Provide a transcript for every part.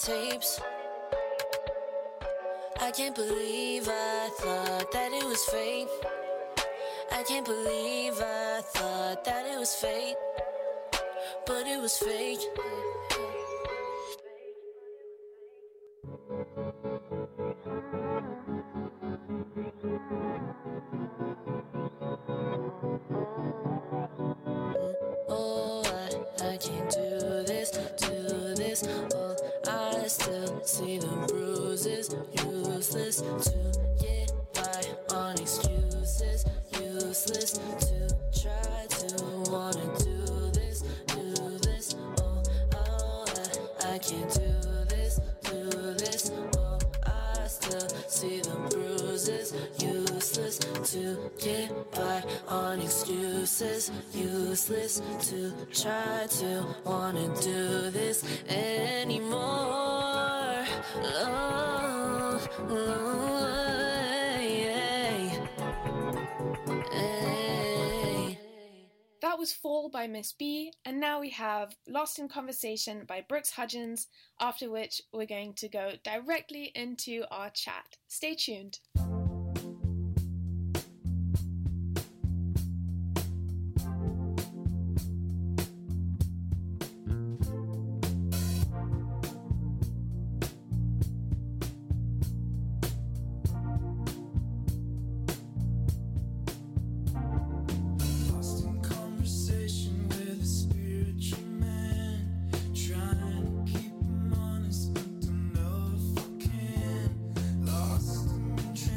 tapes. I can't believe I thought that it was fate. I can't believe I thought that it was fate, but it was fake. Oh, I can't do this. Oh, I still see the bruises. Useless to get by on excuses. Useless to try to wanna do this. Oh, I can't do this. Oh, I still see the bruises. Useless to get by on excuses. Useless to try to wanna do this anymore. That was Fall by Miss B, and now we have Lost in Conversation by Brooks Hudgens, after which we're going to go directly into our chat. Stay tuned. Trying to keep him honest, but don't know if I can. Lost in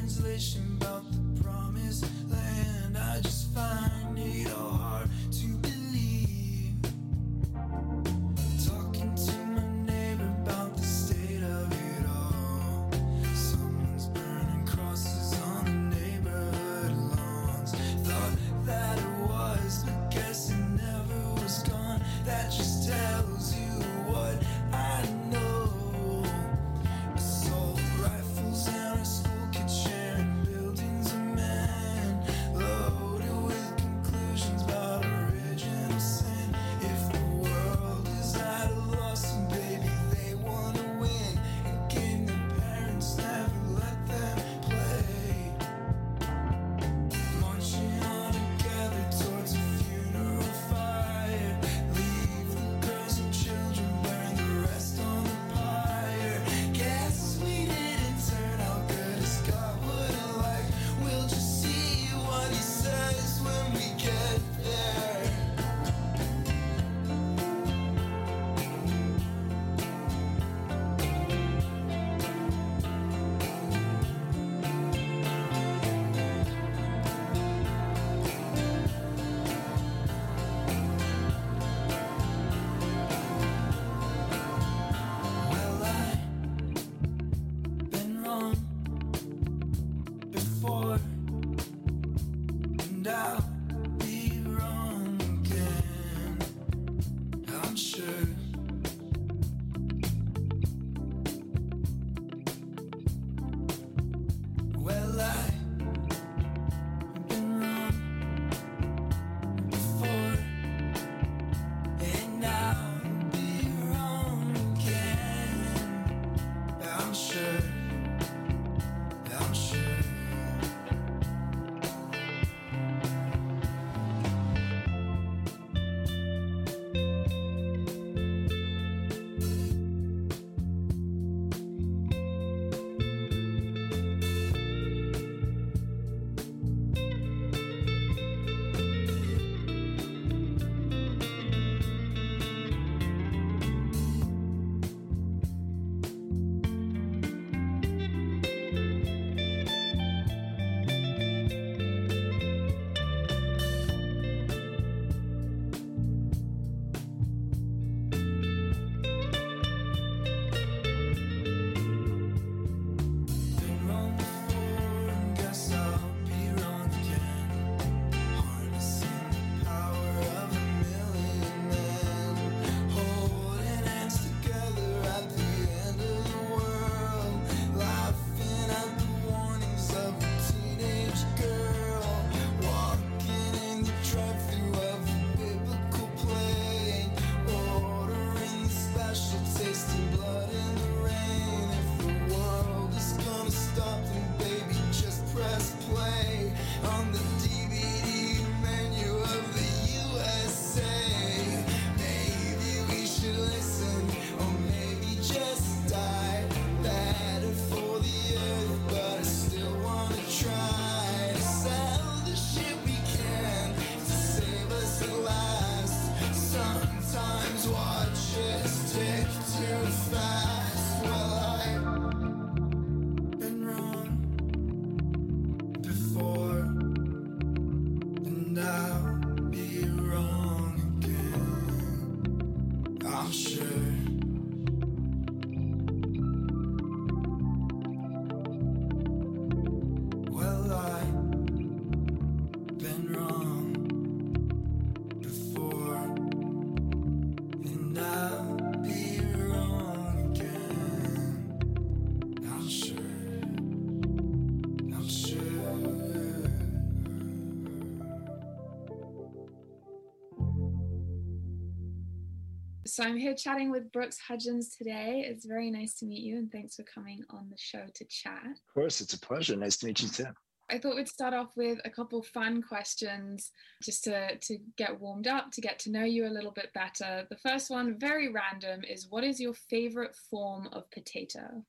So I'm here chatting with Brooks Hudgens today. It's very nice to meet you, and thanks for coming on the show to chat. Of course, it's a pleasure. Nice to meet you too. I thought we'd start off with a couple fun questions just to get warmed up, to get to know you a little bit better. The first one, very random, is what is your favorite form of potato?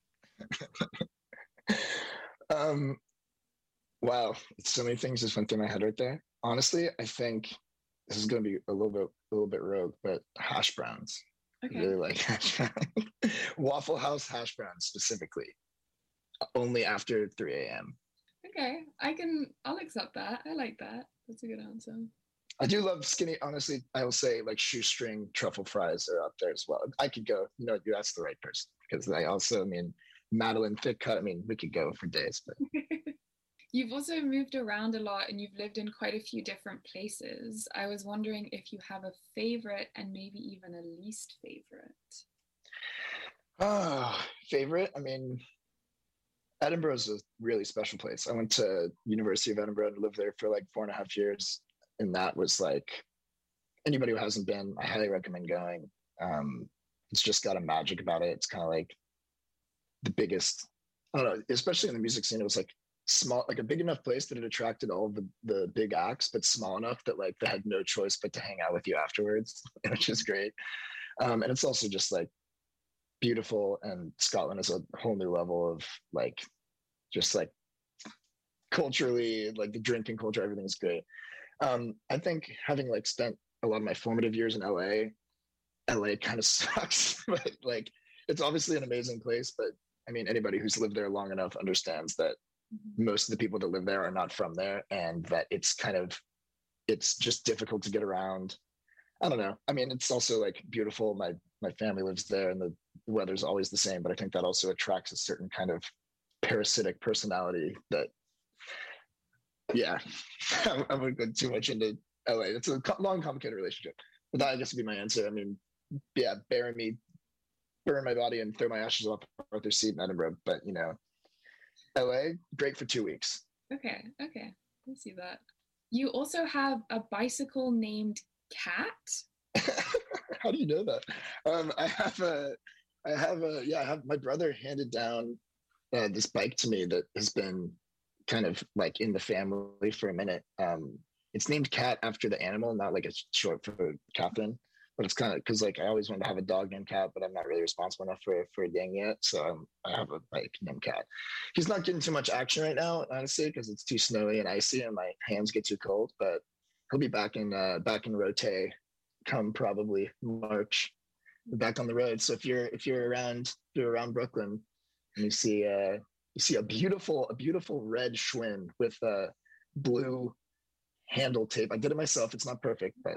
Wow, so many things just went through my head right there. Honestly, I think this is going to be a little bit rogue, but hash browns. Okay. I really like hash browns. Waffle House hash browns specifically. Only after 3 a.m. Okay, I'll accept that. I like that. That's a good answer. I do love skinny. Honestly, I will say like shoestring truffle fries are up there as well. I could go. You that's the right person because Madeline thick cut. We could go for days. But you've also moved around a lot and you've lived in quite a few different places. I was wondering if you have a favorite and maybe even a least favorite. Favorite? Edinburgh is a really special place. I went to University of Edinburgh and lived there for like 4.5 years. And that was like, anybody who hasn't been, I highly recommend going. It's just got a magic about it. It's kind of like the biggest, I don't know, especially in the music scene, it was like small, like a big enough place that it attracted all of the big acts, but small enough that like they had no choice but to hang out with you afterwards, which is great. And it's also just like beautiful, and Scotland is a whole new level of like just like culturally, like the drinking culture, everything's great. I think having like spent a lot of my formative years in LA kind of sucks, but like it's obviously an amazing place. But anybody who's lived there long enough understands that most of the people that live there are not from there, and that it's just difficult to get around. I don't know. It's also like beautiful. My family lives there, and the weather's always the same, but I think that also attracts a certain kind of parasitic personality that, yeah, I wouldn't go too much into LA. It's a long, complicated relationship. But that, I guess, would be my answer. Yeah, burn my body and throw my ashes off Arthur's Seat in Edinburgh. But, LA, great for 2 weeks. Okay. I see that. You also have a bicycle named Cat? How do you know that? I have my brother handed down this bike to me that has been kind of like in the family for a minute. It's named Cat after the animal, not like it's short for Catherine, but it's kind of because like I always wanted to have a dog named Cat, but I'm not really responsible enough for a dang yet. So I have a bike named Cat. He's not getting too much action right now, honestly, because it's too snowy and icy and my hands get too cold. But he'll be back in Rote come probably March, back on the road. So if you're around Brooklyn and you see a beautiful red Schwinn with blue handle tape. I did it myself. It's not perfect, but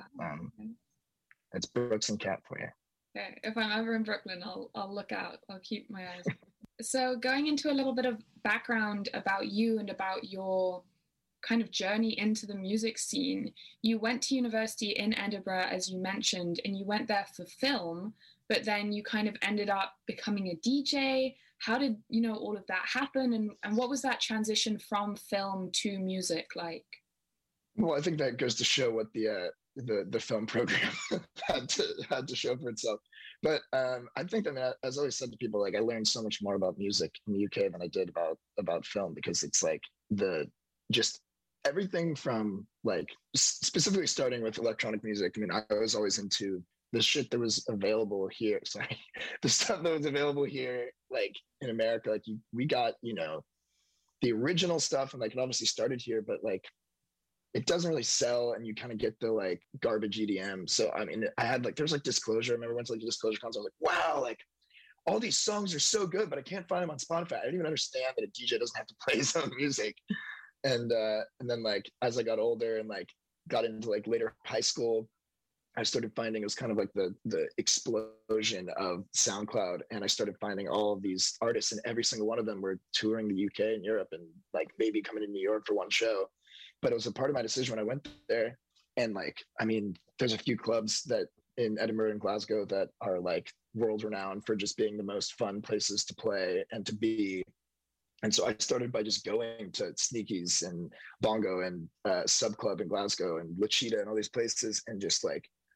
it's Brooks and Cat for you. Okay. If I'm ever in Brooklyn, I'll look out. I'll keep my eyes. So going into a little bit of background about you and about your kind of journey into the music scene, you went to university in Edinburgh, as you mentioned, and you went there for film, but then you kind of ended up becoming a DJ. How did all of that happen, and what was that transition from film to music like? Well, I think that goes to show what the film program had to show for itself. But I think as I always said to people, like I learned so much more about music in the UK than I did about film, because it's like just everything from like specifically starting with electronic music. I was always into the shit that was available here. Sorry, the stuff that was available here, like in America. Like we got the original stuff, and like it obviously started here, but like it doesn't really sell, and you kind of get the like garbage EDM. So I had like there's like Disclosure. I remember once like the Disclosure concert, I was like, wow, like all these songs are so good, but I can't find them on Spotify. I didn't even understand that a DJ doesn't have to play his own music. And then like as I got older and like got into like later high school, I started finding it was kind of like the explosion of SoundCloud, and I started finding all of these artists, and every single one of them were touring the UK and Europe, and like maybe coming to New York for one show. But it was a part of my decision when I went there. And like, there's a few clubs that in Edinburgh and Glasgow that are like world renowned for just being the most fun places to play and to be. And so I started by just going to Sneaky's and Bongo and Sub Club in Glasgow and La Cheetah and all these places, and just like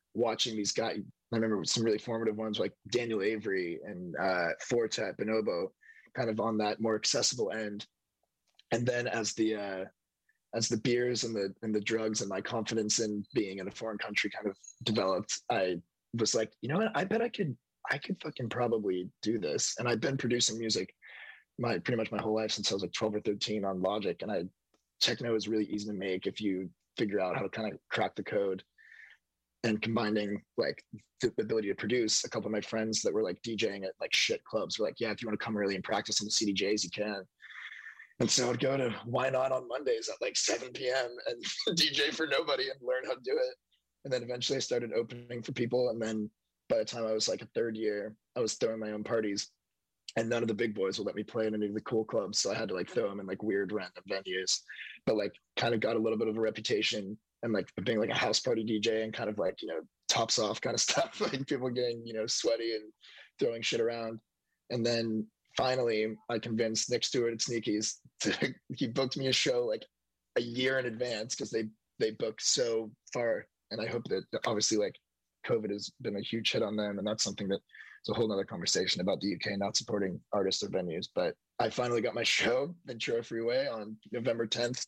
watching these guys. I remember some really formative ones like Daniel Avery and Fortet, Bonobo, kind of on that more accessible end. And then as the beers and the drugs and my confidence in being in a foreign country kind of developed, I was like, you know what? I bet I could fucking probably do this. And I've been producing music pretty much my whole life since I was like 12 or 13 on Logic. And techno is really easy to make if you figure out how to kind of crack the code. And combining like the ability to produce, a couple of my friends that were like DJing at like shit clubs were like, yeah, if you want to come early and practice on the CDJs, you can. And so I'd go to Why Not on Mondays at like 7 p.m. and DJ for nobody and learn how to do it. And then eventually I started opening for people. And then by the time I was like a third year, I was throwing my own parties, and none of the big boys would let me play in any of the cool clubs. So I had to like throw them in like weird random venues, but like kind of got a little bit of a reputation and like being like a house party DJ and kind of like, you know, tops off kind of stuff, like people getting, you know, sweaty and throwing shit around. And then finally I convinced Nick Stewart at Sneakies he booked me a show like a year in advance because they book so far. And I hope that obviously like COVID has been a huge hit on them. And that's something that it's a whole nother conversation about the UK not supporting artists or venues. But I finally got my show, Ventura Freeway, on November 10th,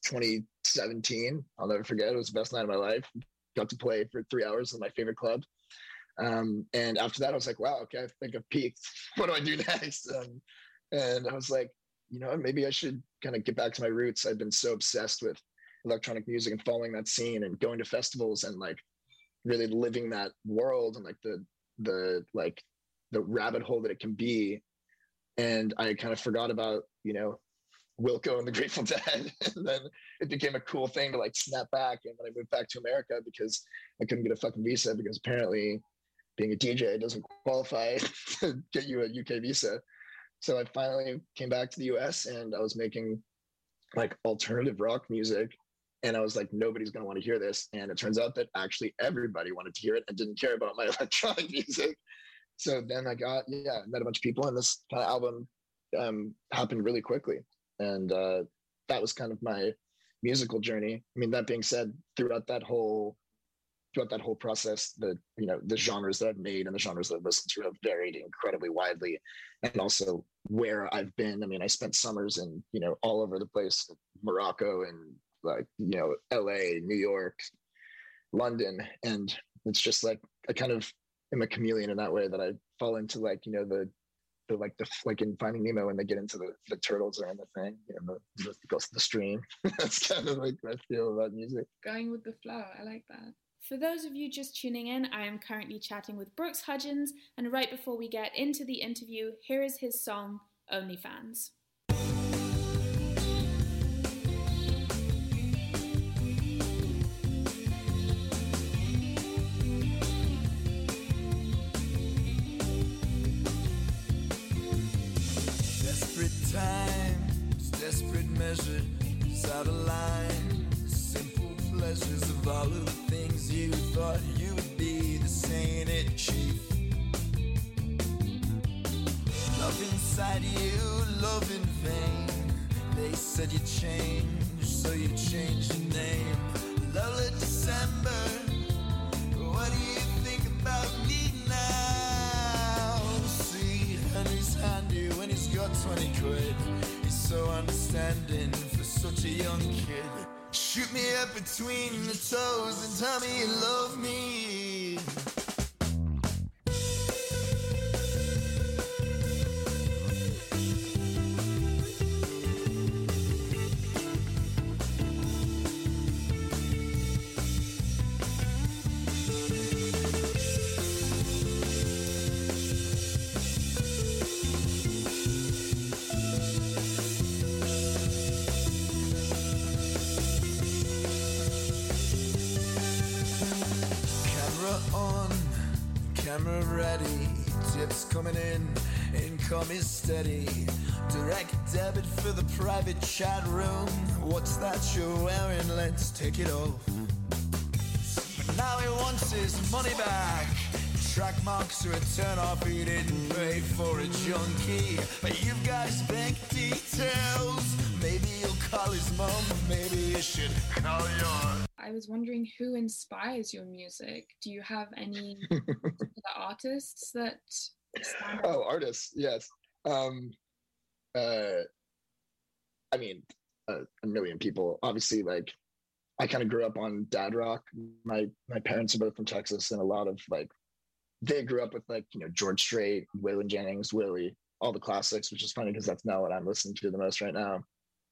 2017. I'll never forget. It was the best night of my life. Got to play for 3 hours in my favorite club. And after that, I was like, wow, okay, I think I've peaked. What do I do next? And I was like, you know, maybe I should kind of get back to my roots. I've been so obsessed with electronic music and following that scene and going to festivals and like really living that world and like the rabbit hole that it can be. And I kind of forgot about, you know, Wilco and the Grateful Dead. And then it became a cool thing to like snap back. And when I moved back to America, because I couldn't get a fucking visa, because apparently being a DJ doesn't qualify to get you a UK visa. So I finally came back to the US and I was making like alternative rock music. And I was like, nobody's going to want to hear this. And it turns out that actually everybody wanted to hear it and didn't care about my electronic music. So then I met a bunch of people, and this kind of album happened really quickly. And that was kind of my musical journey. I mean, that being said, throughout that whole process, the genres that I've made and the genres that I've listened to have varied incredibly widely. And also where I've been. I mean, I spent summers in, you know, all over the place, Morocco and like, you know, LA, New York, London. And it's just like, I kind of am a chameleon in that way, that I fall into like, you know, the like in Finding Nemo when they get into the turtles are in the thing, you know, the stream. That's kind of like my feel about music. Going with the flow, I like that. For those of you just tuning in, I am currently chatting with Brooks Hudgens, and right before we get into the interview, here is his song, OnlyFans. Times, desperate measures, out of line, simple pleasures of all of the things you thought you would be, this ain't it, chief. Love inside you, love in vain. They said you changed, so you changed your name. Lovely December, what do you think about me now? See, Henry's handy when he's got 20 quid. He's so understanding for such a young kid. Shoot me up between the toes and tell me you love me. Camera ready, tips coming in, income is steady. Direct debit for the private chat room. What's that you're wearing? Let's take it off. But now he wants his money back. Track marks are a turn off, he didn't pay for a junkie. But you've got his bank details. Maybe you'll call his mom, maybe you should call yours. I I was wondering who inspires your music. Do you have any particular artists that stand out? Oh, artists, yes. I mean, a million people. Obviously, like I kind of grew up on dad rock. My parents are both from Texas, and a lot of like they grew up with like George Strait, Waylon Jennings, Willie, all the classics, which is funny because that's not what I'm listening to the most right now.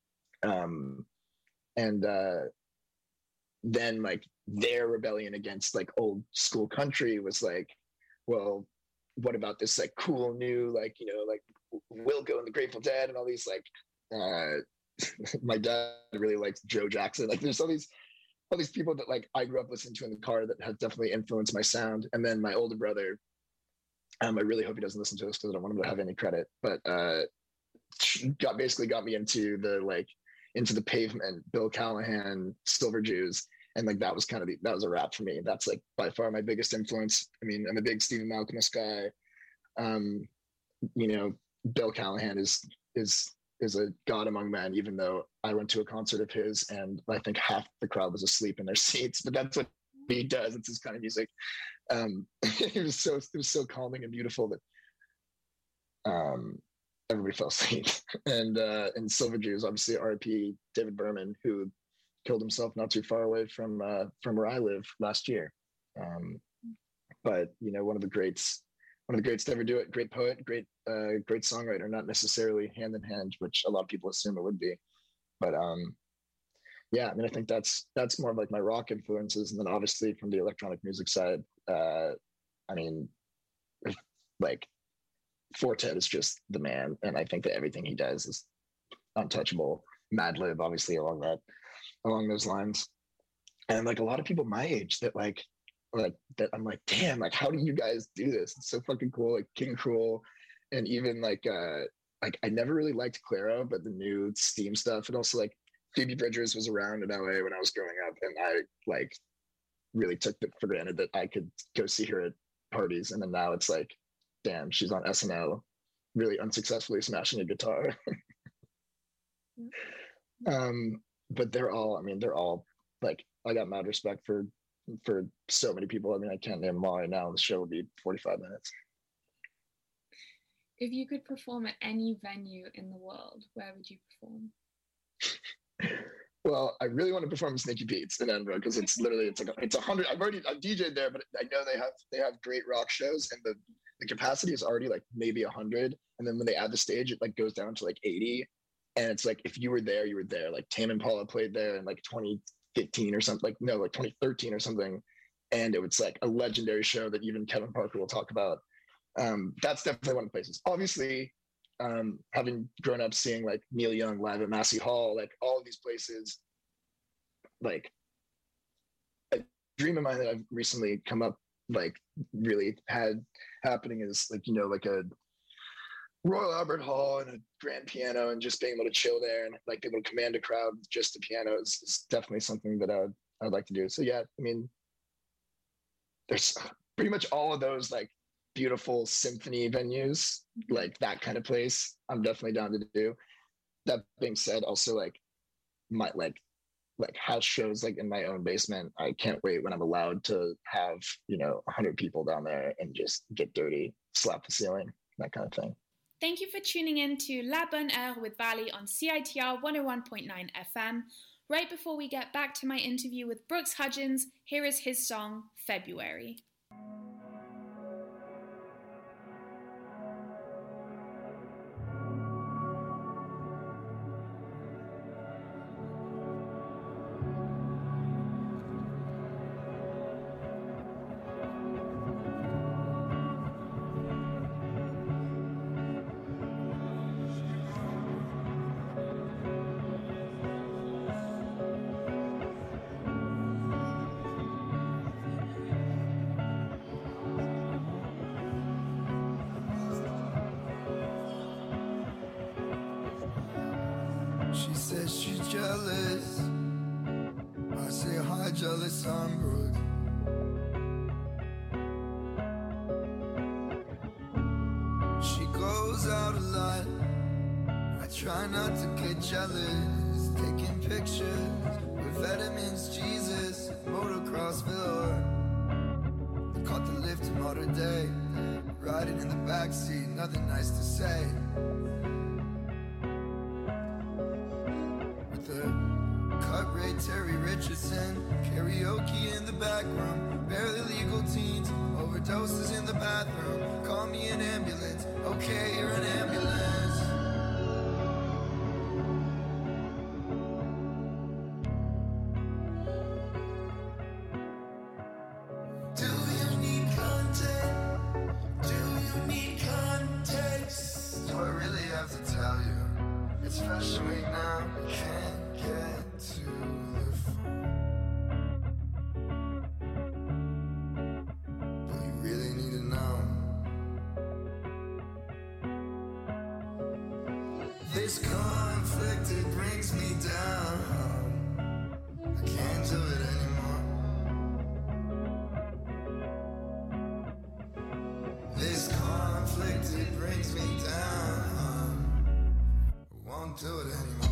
And then like their rebellion against like old school country was like, well, what about this like cool new like like Wilco and the Grateful Dead and all these like my dad really likes Joe Jackson. Like there's all these people that like I grew up listening to in the car that have definitely influenced my sound. And then my older brother, I really hope he doesn't listen to this because I don't want him to have any credit, but got me into the Pavement, Bill Callahan, Silver Jews. And like that was that was a rap for me. That's like by far my biggest influence. I mean, I'm a big Stephen Malkmus guy. Bill Callahan is a god among men, even though I went to a concert of his and I think half the crowd was asleep in their seats, but that's what he does. It's his kind of music. It was so calming and beautiful that everybody fell asleep. And Silver Jews, obviously RIP David Berman, who killed himself not too far away from where I live last year. But one of the greats to ever do it. Great poet, great songwriter, not necessarily hand in hand, which a lot of people assume it would be. But yeah, I mean, I think that's more of like my rock influences. And then obviously from the electronic music side, I mean, like Fortet is just the man. And I think that everything he does is untouchable. Madlib, obviously, along those lines. And like a lot of people my age that like that I'm like, damn, like how do you guys do this? It's so fucking cool. Like King Cruel, and even like I never really liked Clairo, but the new Steam stuff, and also like Phoebe Bridgers was around in LA when I was growing up, and I like really took it for granted that I could go see her at parties, and then now it's like, damn, she's on SNL, really unsuccessfully smashing a guitar. But they're all like, I got mad respect for so many people. I mean, I can't name them all right now. The show would be 45 minutes. If you could perform at any venue in the world, where would you perform? Well, I really want to perform at Sneaky Pete's in Edinburgh because it's 100. I've DJ'd there, but I know they have great rock shows, and the capacity is already like maybe 100, and then when they add the stage, it like goes down to like 80, and it's like if you were there, you were there. Like Tame Impala played there in like 2015 or something, like 2013 or something, and it was like a legendary show that even Kevin Parker will talk about. That's definitely one of the places. Obviously, having grown up seeing like Neil Young live at Massey Hall, like all of these places, like a dream of mine that I've recently come up like really had happening is like like a Royal Albert Hall and a grand piano, and just being able to chill there and like be able to command a crowd with just the piano is definitely something that I'd like to do. So yeah, I mean, there's pretty much all of those like beautiful symphony venues, like that kind of place, I'm definitely down to do. That being said, also like my like house shows like in my own basement, I can't wait when I'm allowed to have 100 people down there and just get dirty, slap the ceiling, that kind of thing. Thank you for tuning in to La Bonne Heure with Valley on CITR 101.9 FM. Right before we get back to my interview with Brooks Hudgens, here is his song, February. She says she's jealous. I say hi, jealous, I'm Brooks. She goes out a lot. I try not to get jealous. Taking pictures with amphetamines, Jesus, motocross velour. They caught the lift in modern day, riding in the backseat, nothing nice to say. With the cut rate Terry Richardson, karaoke in the back room, barely legal teens, overdoses in the bathroom. Call me an ambulance, okay, you're an ambulance. Do you need content? Do you need context? Do I really have to tell you? It's Fashion Week now, we can't get to the phone. But you really need to know. This conflict, it brings me down. I can't do it anymore. This conflict, it brings me down. I won't do it anymore.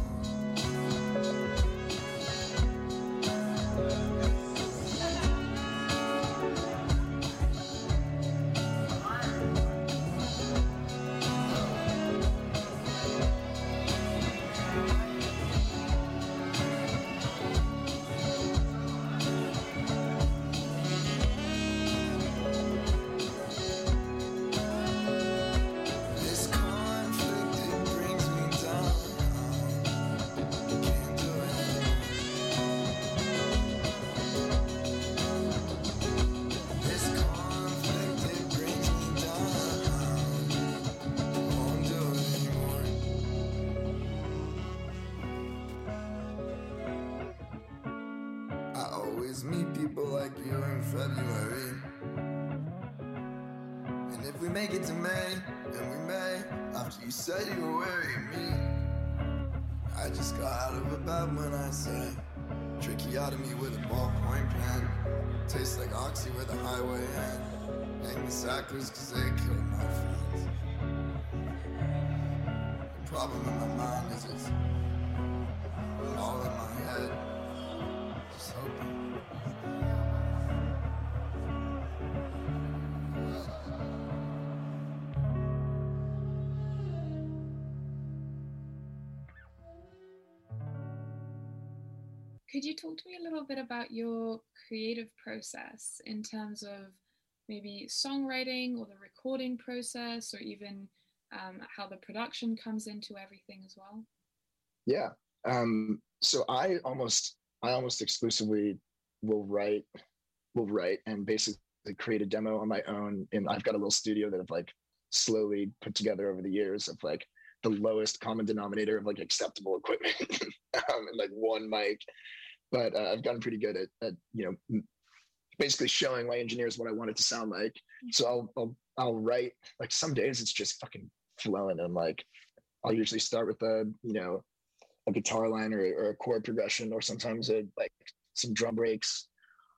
This conflict, it brings me down. I can't do it anymore. This conflict, it brings me down. I won't do it anymore. I always meet people like you in February. And if we make it to May, and we may, after you said you were wearing me, I just got out of a bed when I say, tracheotomy with a ballpoint pen. Tastes like oxy with a highway end. Hang the sackers cause they killed my friends. The problem in my mind is it's all in my head. Just hoping. Could you talk to me a little bit about your creative process in terms of maybe songwriting or the recording process, or even how the production comes into everything as well? Yeah. So I almost exclusively will write and basically create a demo on my own. And I've got a little studio that I've like slowly put together over the years of like the lowest common denominator of like acceptable equipment and like one mic. But I've gotten pretty good at basically showing my engineers what I want it to sound like. So I'll write, like some days it's just fucking flowing, and like I'll usually start with a guitar line or a chord progression, or sometimes like some drum breaks,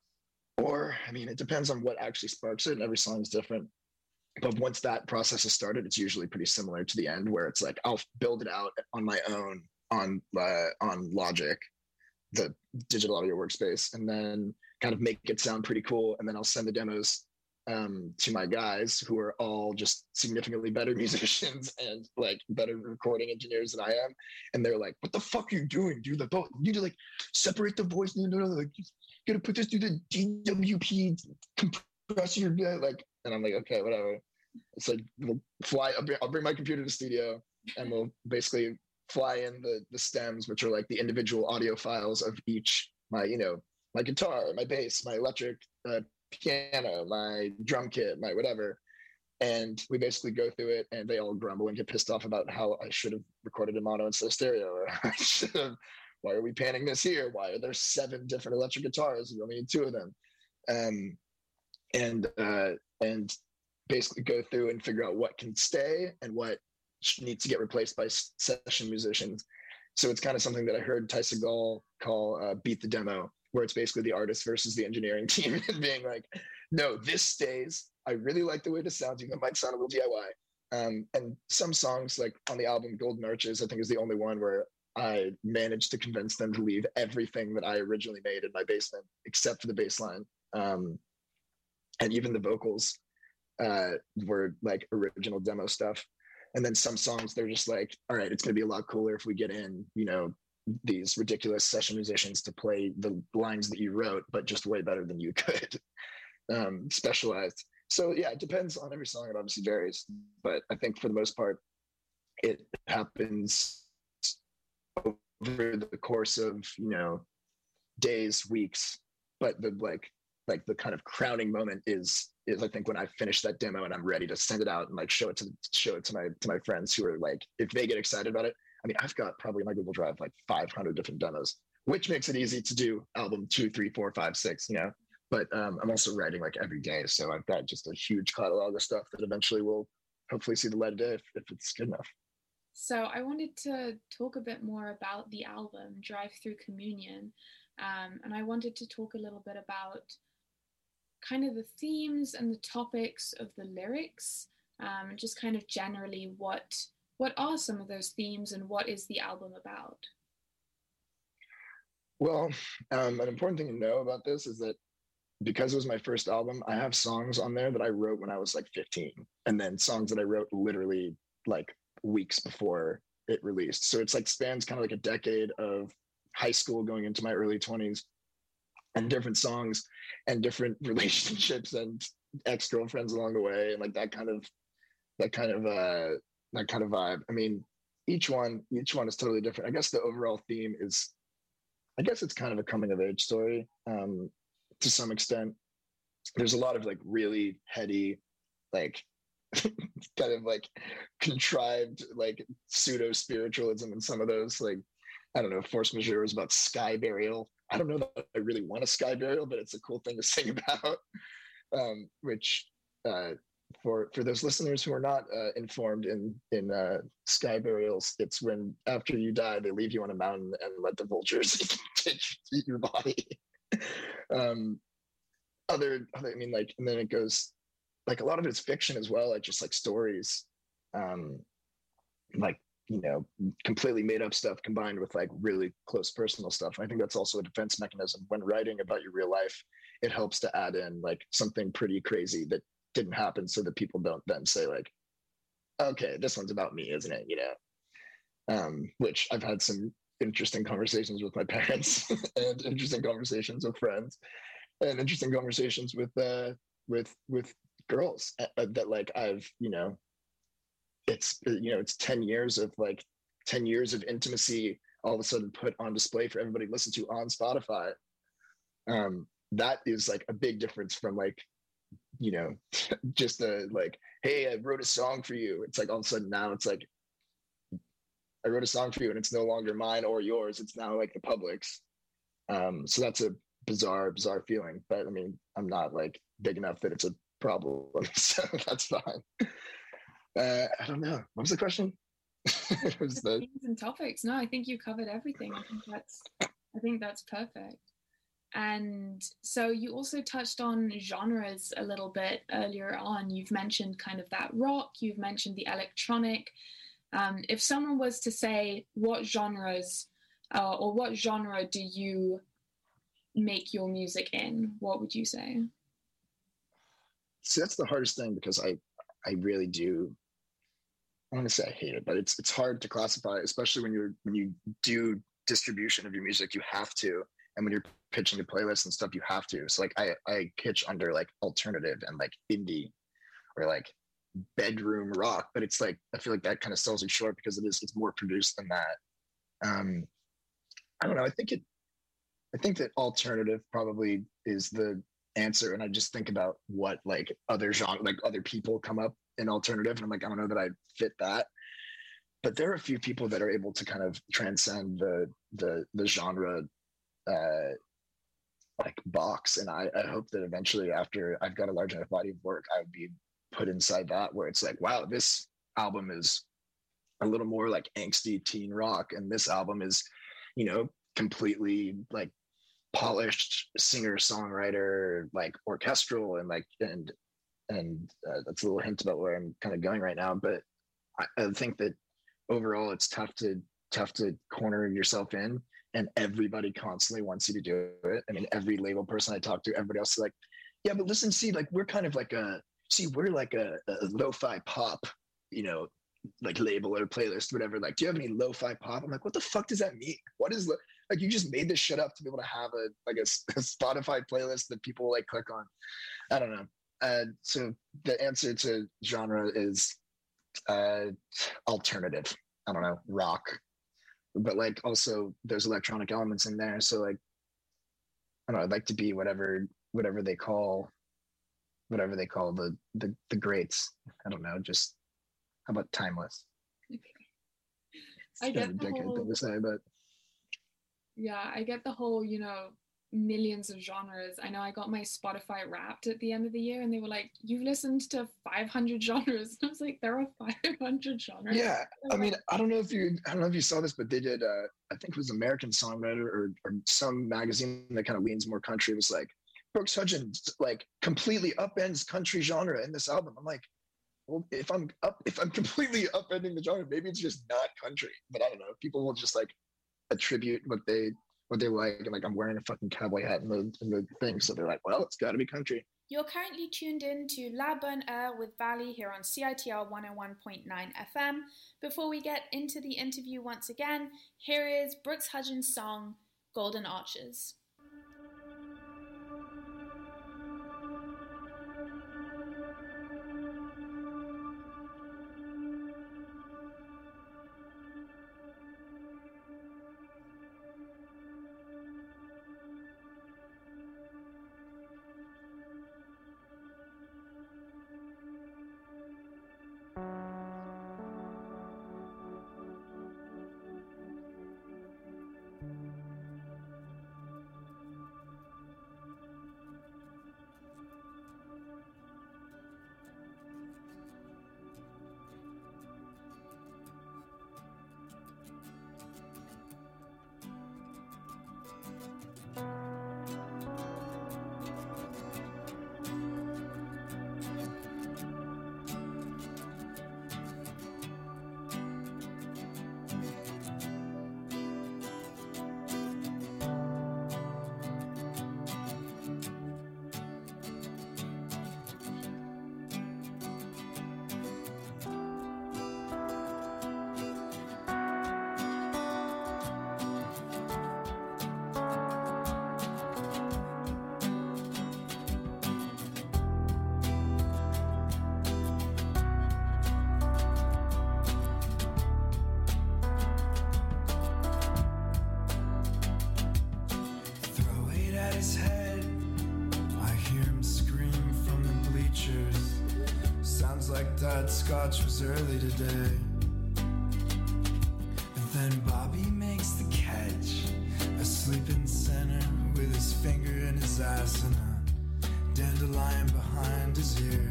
or I mean it depends on what actually sparks it, and every song is different. But once that process is started, it's usually pretty similar to the end, where it's like I'll build it out on my own on Logic, the digital audio workspace, and then kind of make it sound pretty cool. And then I'll send the demos to my guys who are all just significantly better musicians and like better recording engineers than I am. And they're like, what the fuck are you doing, dude? Like, you need to like separate the voice. Like, you gotta put this through the DWP compressor. Like, and I'm like, okay, whatever. It's like, we'll fly. I'll bring my computer to the studio, and we'll basically fly in the stems, which are like the individual audio files of each, my guitar, my bass, my electric piano, my drum kit, my whatever. And we basically go through it, and they all grumble and get pissed off about how I should have recorded in mono instead of stereo, or I should have, why are we panning this here? Why are there 7 different electric guitars? We only need 2 of them. And basically go through and figure out what can stay and what needs to get replaced by session musicians. So it's kind of something that I heard Ty Segall call Beat the Demo, where it's basically the artist versus the engineering team and being like, no, this stays. I really like the way this sounds, even though it might sound a little DIY. And some songs, like on the album Golden Arches, I think is the only one where I managed to convince them to leave everything that I originally made in my basement, except for the bass line. And even the vocals were like original demo stuff. And then some songs, they're just like, all right, it's going to be a lot cooler if we get in, you know, these ridiculous session musicians to play the lines that you wrote, but just way better than you could. Specialized. So yeah, it depends on every song. It obviously varies, but I think for the most part, it happens over the course of, you know, days, weeks. But the like the kind of crowning moment is I think when I finish that demo and I'm ready to send it out and like show it to my friends who are like, if they get excited about it. I mean, I've got probably in my Google Drive like 500 different demos, which makes it easy to do album 2, 3, 4, 5, 6, you know. But I'm also writing like every day, so I've got just a huge catalog of stuff that eventually will hopefully see the light of day if it's good enough. So I wanted to talk a bit more about the album Drive Through Communion, and I wanted to talk a little bit about kind of the themes and the topics of the lyrics, and just kind of generally what are some of those themes and what is the album about? Well, an important thing to know about this is that because it was my first album, I have songs on there that I wrote when I was like 15, and then songs that I wrote literally like weeks before it released. So it's like spans kind of like a decade of high school going into my early 20s, and different songs and different relationships and ex-girlfriends along the way, and like that kind of vibe. I mean, each one is totally different. I guess the overall theme is, I guess it's kind of a coming of age story to some extent. There's a lot of like really heady, like kind of like contrived like pseudo spiritualism in some of those. Like, I don't know, Force Majeure is about sky burial. I don't know that I really want a sky burial, but it's a cool thing to sing about. Which for those listeners who are not informed in sky burials, it's when after you die they leave you on a mountain and let the vultures eat your body. I mean, like, and then it goes like a lot of it's fiction as well, like just like stories, like, you know, completely made up stuff combined with like really close personal stuff. I think that's also a defense mechanism when writing about your real life. It helps to add in like something pretty crazy that didn't happen, so that people don't then say like, okay, this one's about me, isn't it? You know, which I've had some interesting conversations with my parents and interesting conversations with friends and interesting conversations with girls that like I've, you know, it's 10 years of intimacy all of a sudden put on display for everybody to listen to on Spotify. That is like a big difference from like, you know, just like, hey, I wrote a song for you. It's like all of a sudden now it's like, I wrote a song for you and it's no longer mine or yours. It's now like the public's. So that's a bizarre feeling. But I mean, I'm not like big enough that it's a problem. So that's fine. I don't know. What was the question? Was the themes and topics? No, I think you covered everything. I think that's perfect. And so you also touched on genres a little bit earlier on. You've mentioned kind of that rock, you've mentioned the electronic. If someone was to say what genres or what genre do you make your music in, what would you say? See, that's the hardest thing, because I really do. I don't want to say I hate it, but it's hard to classify, especially when you do distribution of your music. You have to, and when you're pitching to playlists and stuff, you have to. So like I pitch under like alternative and like indie or like bedroom rock, but it's like I feel like that kind of sells you short because it's more produced than that. I don't know. I think that alternative probably is the answer, and I just think about what like other genre, like other people come up in alternative, and I'm like, I don't know that I fit that. But there are a few people that are able to kind of transcend the genre like box, and I hope that eventually, after I've got a large enough body of work, I would be put inside that, where it's like, wow, this album is a little more like angsty teen rock, and this album is, you know, completely like polished singer songwriter, like orchestral, and like and that's a little hint about where I'm kind of going right now. But I think that overall it's tough to tough to corner yourself in, and everybody constantly wants you to do it. I mean, every label person I talk to, everybody else is like, yeah, but listen, see, like we're kind of like we're like a lo-fi pop, you know, like label or playlist, whatever. Like, do you have any lo-fi pop? I'm like, what the fuck does that mean? What is like, you just made this shit up to be able to have a Spotify playlist that people like click on. I don't know. So the answer to genre is alternative. I don't know, rock, but like also there's electronic elements in there. So like, I don't know, I'd like to be whatever they call the greats. I don't know, just how about timeless? I get the whole thing to say, but yeah, I get the whole, you know, millions of genres. I know I got my Spotify Wrapped at the end of the year, and they were like, "You've listened to 500 genres." And I was like, "There are 500 genres." Yeah, I mean, I don't know if you saw this, but they did. I think it was American Songwriter or some magazine that kind of leans more country. It was like Brooks Hudgens like completely upends country genre in this album. I'm like, well, if I'm completely upending the genre, maybe it's just not country. But I don't know. People will just like attribute what they like, and like I'm wearing a fucking cowboy hat in the thing, so they're like, well, it's got to be country. You're currently tuned in to La Bonne Heure with Valley here on CITR 101.9 FM. Before we get into the interview once again, here is Brooks Hudgens' song Golden Arches. Scotch was early today. And then Bobby makes the catch, asleep in center with his finger in his ass and a dandelion behind his ear.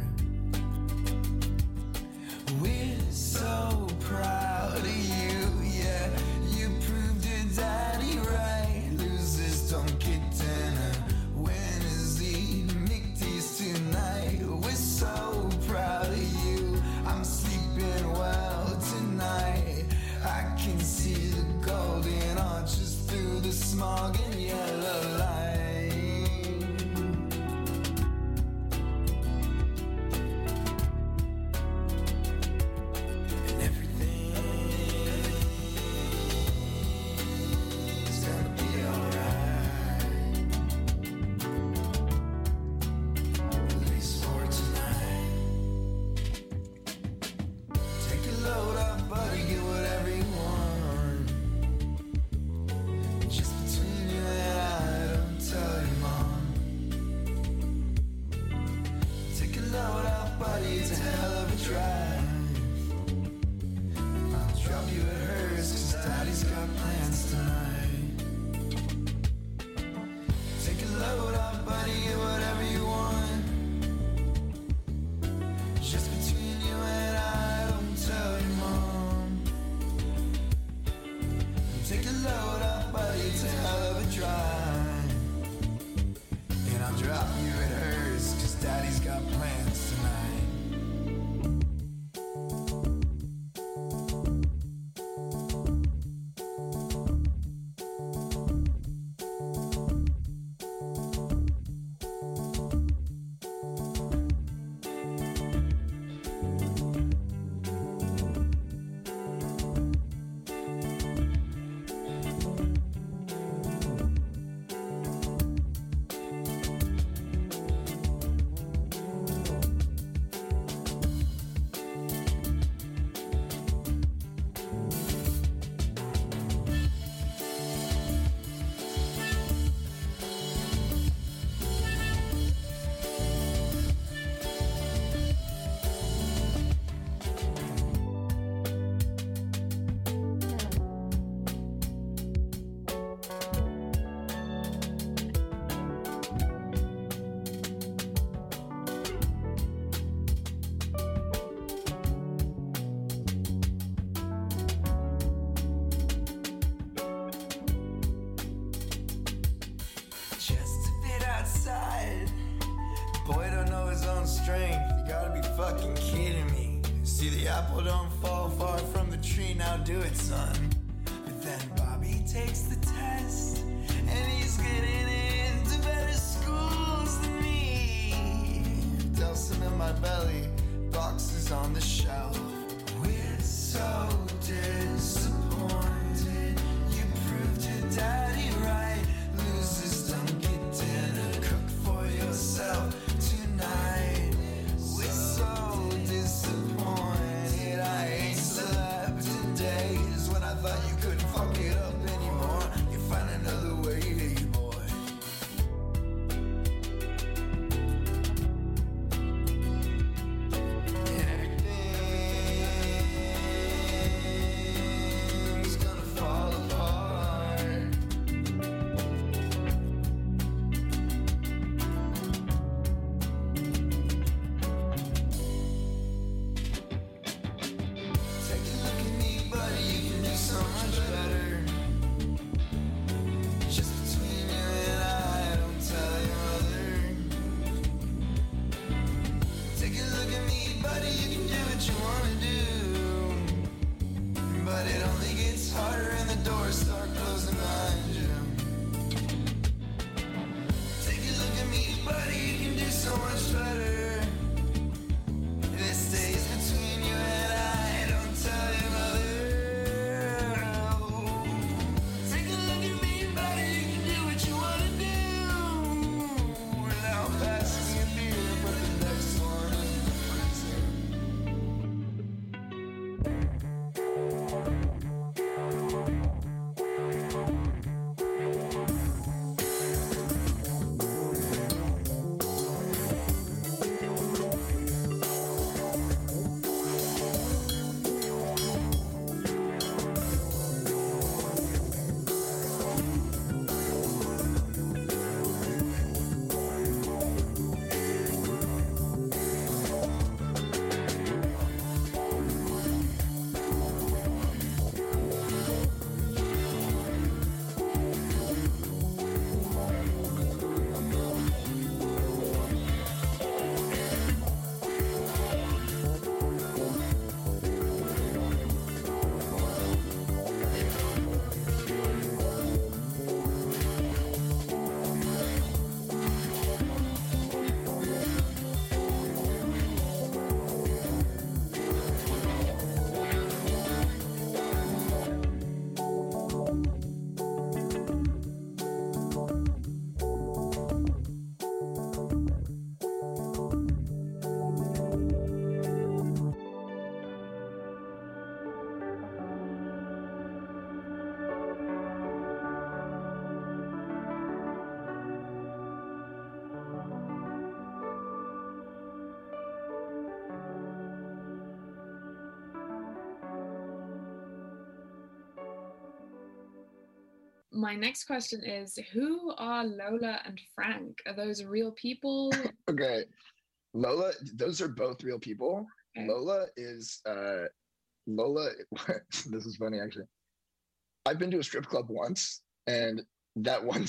We're so proud of you, yeah. You proved your daddy right. Losers don't get dinner. Winners eat McDee's tonight. We're so proud of you. I'm sleeping well tonight. I can see the golden arches through the smog and yellow light. And everything's gonna be alright. At least for tonight. Take a load up, buddy, get whatever you want. Just between you and I, don't tell your mom. Take a load up, buddy, it's a hell of a drive. I'll drop you at hers, cause daddy's got plans tonight. Take a load up, buddy, get whatever you want. Just between you and I, don't tell your mom. Take a load up, buddy, it's a hell of a drive. And I'll drop you at hers, cause daddy's got plans tonight. gotta be fucking kidding me. See, the apple don't fall far from the tree, now do it, son. But then Bobby takes the test, and he's getting into better schools than me. Dulcim in my belly, boxes on the shelf. We're so disappointed. You proved your daddy right. Losers don't get dinner. Cook for yourself tonight. We're so disappointed. I ain't slept in days. When I thought you couldn't fuck it up anymore, you find another way, boy. And everything's gonna fall apart. Take a look at me, buddy, you can do so much better. Just between you and I, don't tell your mother. Take a look at me, buddy, you can do what you wanna do. But it only gets harder and the doors start closing behind you. Take a look at me, buddy, you can do so much better. This stays between you and I, don't tell your mother. Take a look at me, buddy, you can do what you wanna do. Without passing a beer, but the next one is freezing. My next question is, who are Lola and Frank? Are those real people? Okay. Lola, those are both real people. Okay. Lola is Lola, this is funny actually. I've been to a strip club once, and that one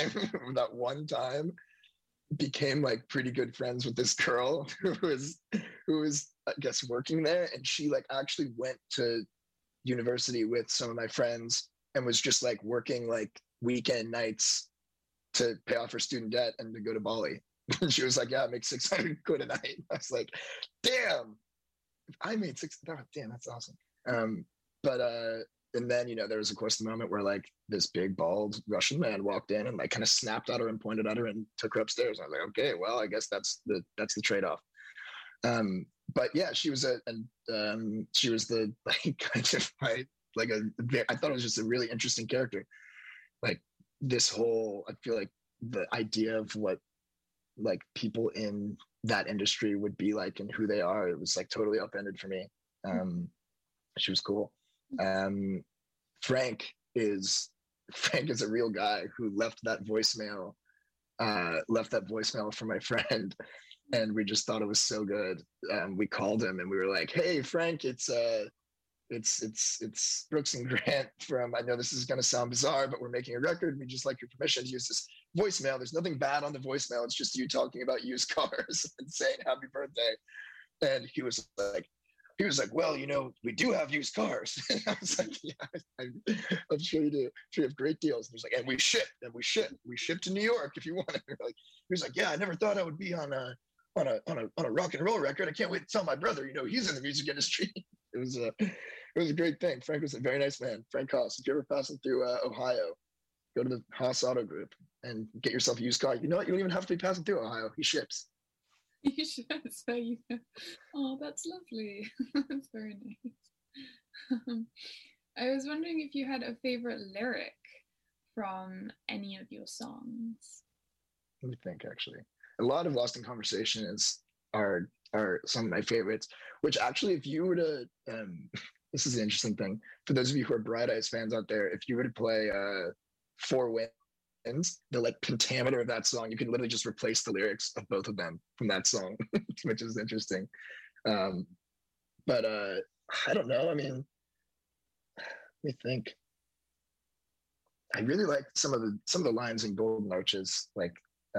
time became like pretty good friends with this girl who was I guess working there, and she like actually went to university with some of my friends and was just like working like weekend nights to pay off her student debt and to go to Bali. And she was like, yeah, I make 600 quid a night. I was like, damn, if I made damn, that's awesome. And then, you know, there was of course the moment where like this big bald Russian man walked in and like kind of snapped at her and pointed at her and took her upstairs. I was like, okay, well, I guess that's the trade-off. But yeah, she was she was the like kind of I thought it was just a really interesting character. Like this whole, I feel like the idea of what like people in that industry would be like and who they are, it was like totally upended for me. She was cool. Frank is a real guy who left that voicemail for my friend, and we just thought it was so good. We called him and we were like, hey Frank, it's Brooks and Grant from, I know this is going to sound bizarre, but we're making a record. We just like your permission to use this voicemail. There's nothing bad on the voicemail. It's just you talking about used cars and saying happy birthday. And he was like, well, we do have used cars. And I was like, yeah, I'm sure you do. I'm sure you have great deals. And he's like, and we ship to New York if you want it. He was like, yeah, I never thought I would be on a rock and roll record. I can't wait to tell my brother, he's in the music industry. It was a great thing. Frank was a very nice man. Frank Haas. If you're ever passing through Ohio, go to the Haas Auto Group and get yourself a used car. You know what? You don't even have to be passing through Ohio. He ships. You should say, oh, that's lovely. That's very nice. I was wondering if you had a favorite lyric from any of your songs. Let me think, actually. A lot of Lost in Conversation are some of my favorites, which actually, if you were to, this is an interesting thing, for those of you who are Bright Eyes fans out there, if you were to play Four Winds, the like pentameter of that song, you can literally just replace the lyrics of both of them from that song, which is interesting. But I don't know. I mean, let me think. I really like some of the lines in Golden Arches, like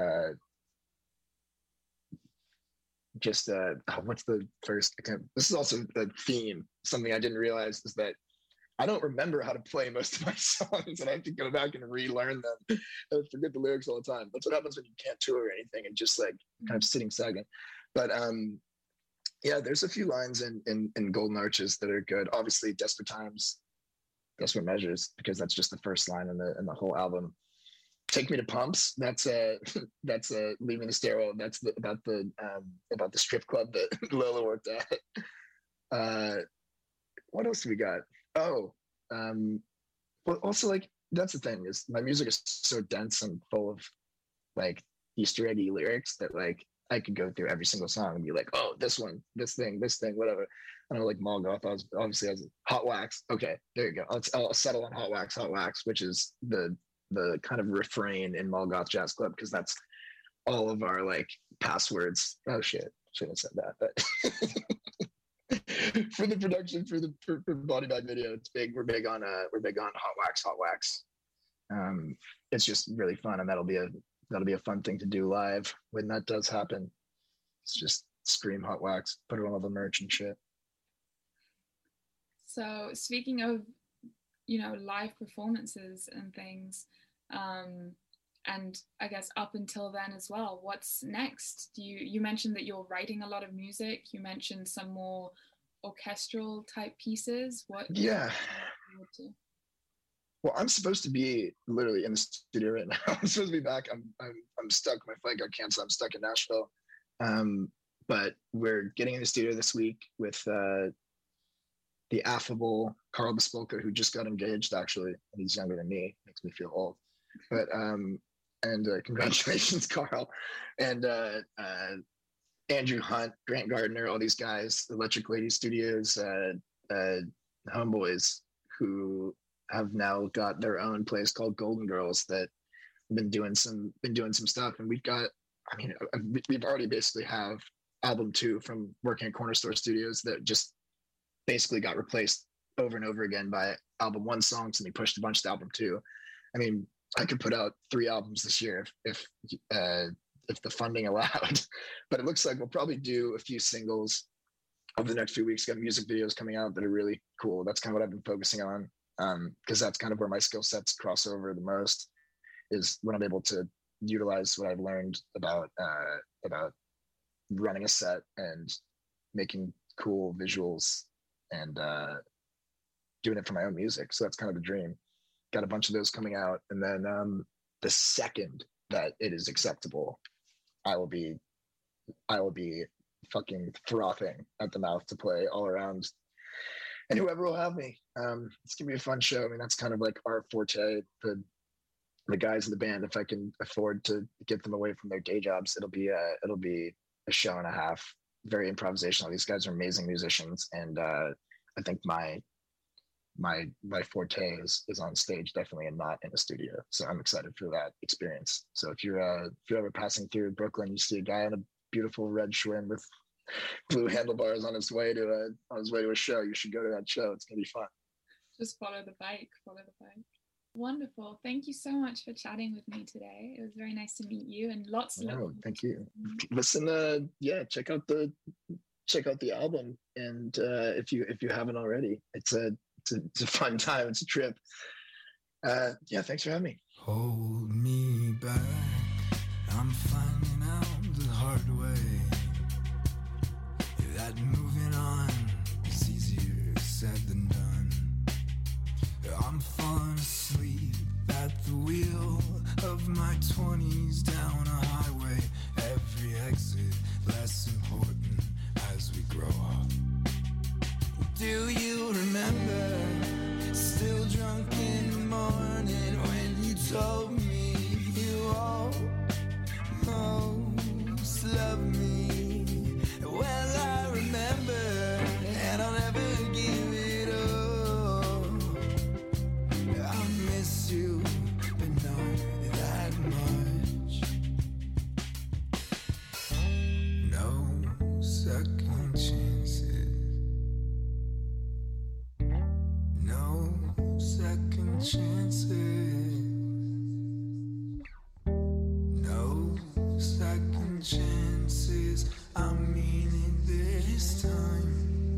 what's the first? This is also a theme. Something I didn't realize is that I don't remember how to play most of my songs, and I have to go back and relearn them. I forget the lyrics all the time. That's what happens when you can't tour or anything and just like kind of sitting stagnant. But yeah, there's a few lines in Golden Arches that are good. Obviously, Desperate Times, Desperate Measures, because that's just the first line in the whole album. Take Me to Pumps. That's Leaving the Stairwell. That's about the strip club that Lola worked at. What else do we got? Oh, well, also like that's the thing is my music is so dense and full of like Easter eggy lyrics that like I could go through every single song and be like, oh, this one, this thing, whatever. I don't know, like Molgoth. Obviously has Hot Wax. Okay, there you go. I'll settle on Hot Wax, which is the kind of refrain in Molgoth Jazz Club, because that's all of our like passwords. Oh shit, shouldn't have said that, but for the production for Body Bag video, it's big. We're big on Hot Wax. It's just really fun, and that'll be a fun thing to do live when that does happen. It's just scream Hot Wax, put it on all the merch and shit. So speaking of live performances and things, and I guess up until then as well, what's next? You mentioned that you're writing a lot of music. You mentioned some more orchestral type pieces. Yeah. Well, I'm supposed to be literally in the studio right now. I'm supposed to be back. I'm stuck. My flight got canceled. I'm stuck in Nashville. But we're getting in the studio this week with the affable Carl Bespolka, who just got engaged, actually. And he's younger than me. Makes me feel old. But congratulations, Carl. And Andrew Hunt, Grant Gardner, all these guys, Electric Lady Studios, homeboys who have now got their own place called Golden Girls that have been doing some stuff. And we've already basically have album 2 from working at Corner Store Studios that just basically got replaced over and over again by album 1 songs, and we pushed a bunch to album 2. I mean, I could put out 3 albums this year if the funding allowed, but it looks like we'll probably do a few singles over the next few weeks. Got music videos coming out that are really cool. That's kind of what I've been focusing on, because that's kind of where my skill sets cross over the most, is when I'm able to utilize what I've learned about running a set and making cool visuals and doing it for my own music. So that's kind of the dream. Got a bunch of those coming out, and then the second that it is acceptable, I will be fucking frothing at the mouth to play all around, and whoever will have me. It's gonna be a fun show. I mean, that's kind of like our forte. The guys in the band, if I can afford to get them away from their day jobs, it'll be a show and a half. Very improvisational. These guys are amazing musicians, and I think my forte is on stage, definitely, and not in the studio. So I'm excited for that experience. So if you're ever passing through Brooklyn, you see a guy in a beautiful red Schwinn with blue handlebars on his way to a show, you should go to that show. It's gonna be fun. Just follow the bike. Wonderful. Thank you so much for chatting with me today. It was very nice to meet you, and lots of thank you. Listen, check out check out the album. And if you haven't already, it's a fun time. It's a trip. Yeah, thanks for having me. Hold me back. I'm finding out the hard way that moving on is easier said than done. I'm falling asleep at the wheel of my 20s down a highway. Every exit less important as we grow up. Do you remember still drunk in the morning when you told me you almost love me? Well, I remember, and I'll never give it up. I miss you, but not that much. No second chances. No second chances. No second chances. I mean it this time.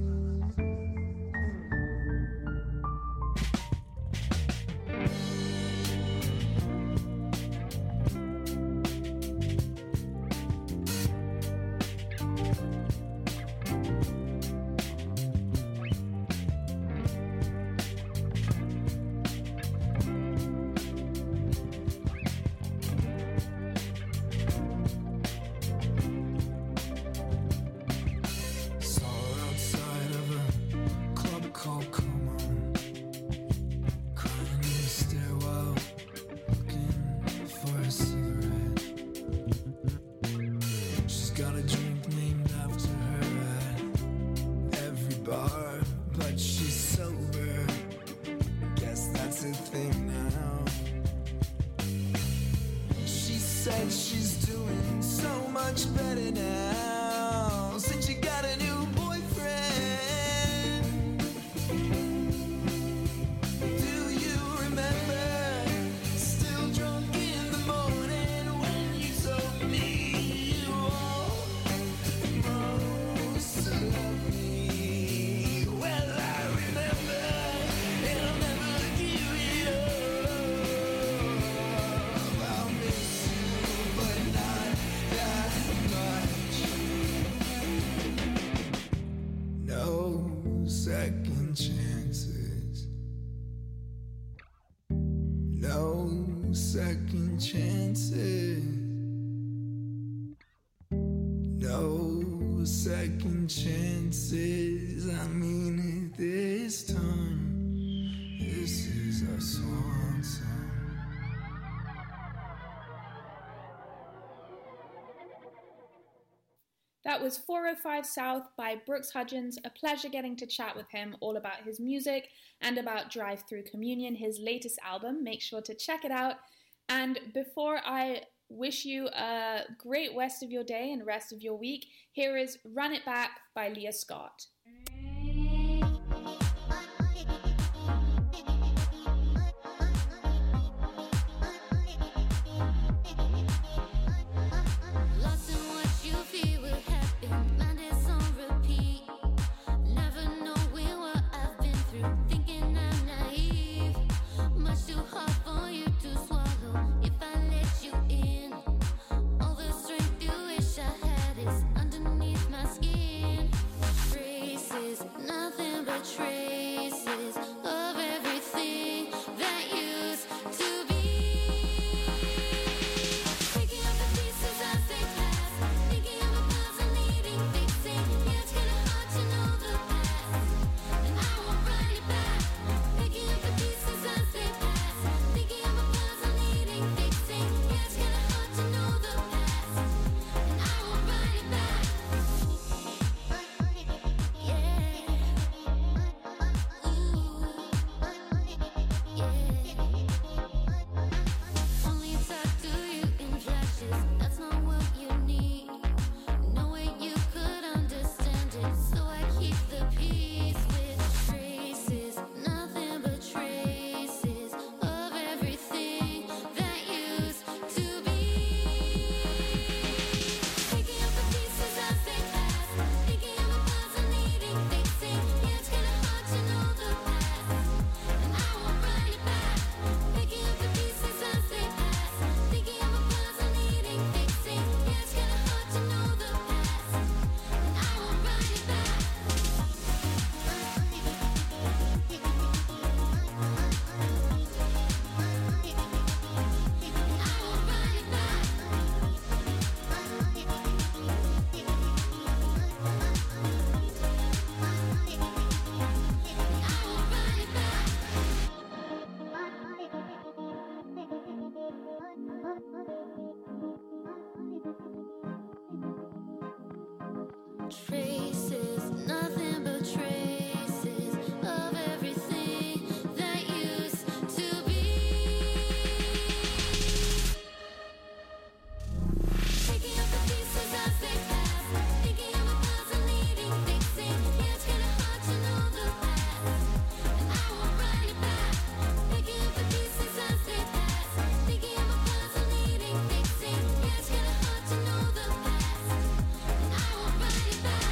Second chances. No second chances. I mean it this time. This is our swan song. That was 405 South by Brooks Hudgens. A pleasure getting to chat with him all about his music and about Drive Through Communion, his latest album. Make sure to check it out. And before I wish you a great rest of your day and rest of your week, here is Run It Back by Leah Scott. Underneath my skin, free. Traces, nothing but traces of everything that used to be. Picking up the pieces as they pass, thinking of a puzzle needing fixing. Yeah, it's kinda hard to know the past, and I won't write it back. Picking up the pieces as they pass, thinking of a puzzle needing fixing. Yeah, it's kinda hard to know the past, and I won't write it back.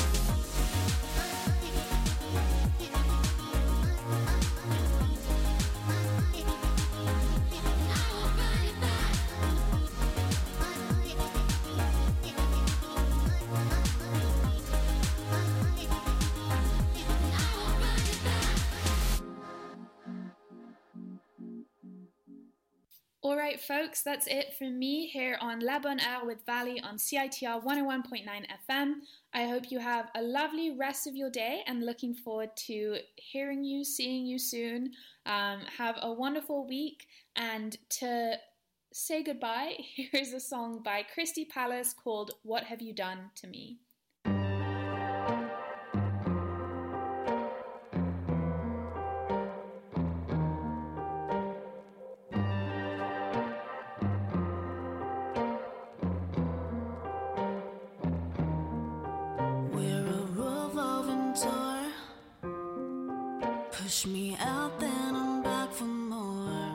All right, folks, that's it from me here on La Bonne Heure with Valley on CITR 101.9 FM. I hope you have a lovely rest of your day and looking forward to hearing you, seeing you soon. Have a wonderful week, and to say goodbye, here's a song by Christy Palace called What Have You Done to Me? We're a revolving door. Push me out, then I'm back for more.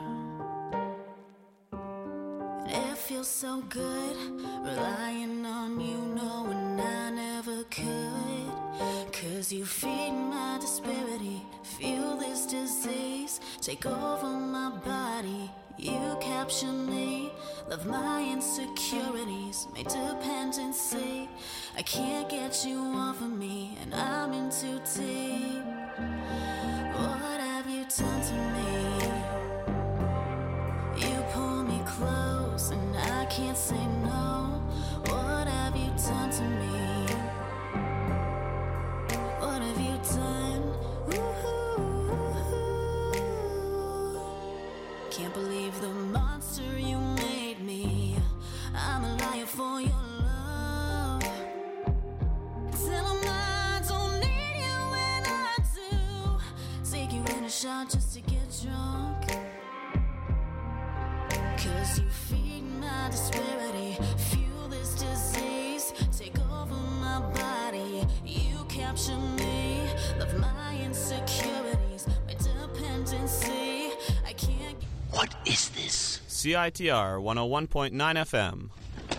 And it feels so good, relying on you, knowing I never could. 'Cause you feed my disparity, feel this disease take over my body. You capture me, love my insecurities, my dependency. I can't get you off of me, and I'm in too deep. What have you done to me? You pull me close, and I can't say no. What have you done to me? What have you done? Ooh. Can't believe the monster you made me. I'm a liar for your love. Tell 'em I don't need you when I do. Take you in a shot just to get drunk. 'Cause you feed my disparity, fuel this disease, take over my body. You capture me, love my insecurities, my dependency. I can't. What is this? CITR 101.9 FM.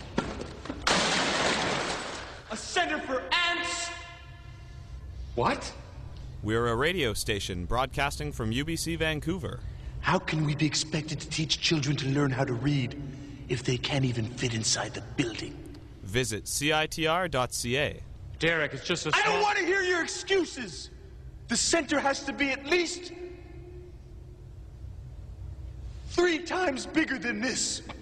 A center for ants? What? We're a radio station broadcasting from UBC Vancouver. How can we be expected to teach children to learn how to read if they can't even fit inside the building? Visit CITR.ca. Derek, it's just a I don't want to hear your excuses! The center has to be at least 3 times bigger than this.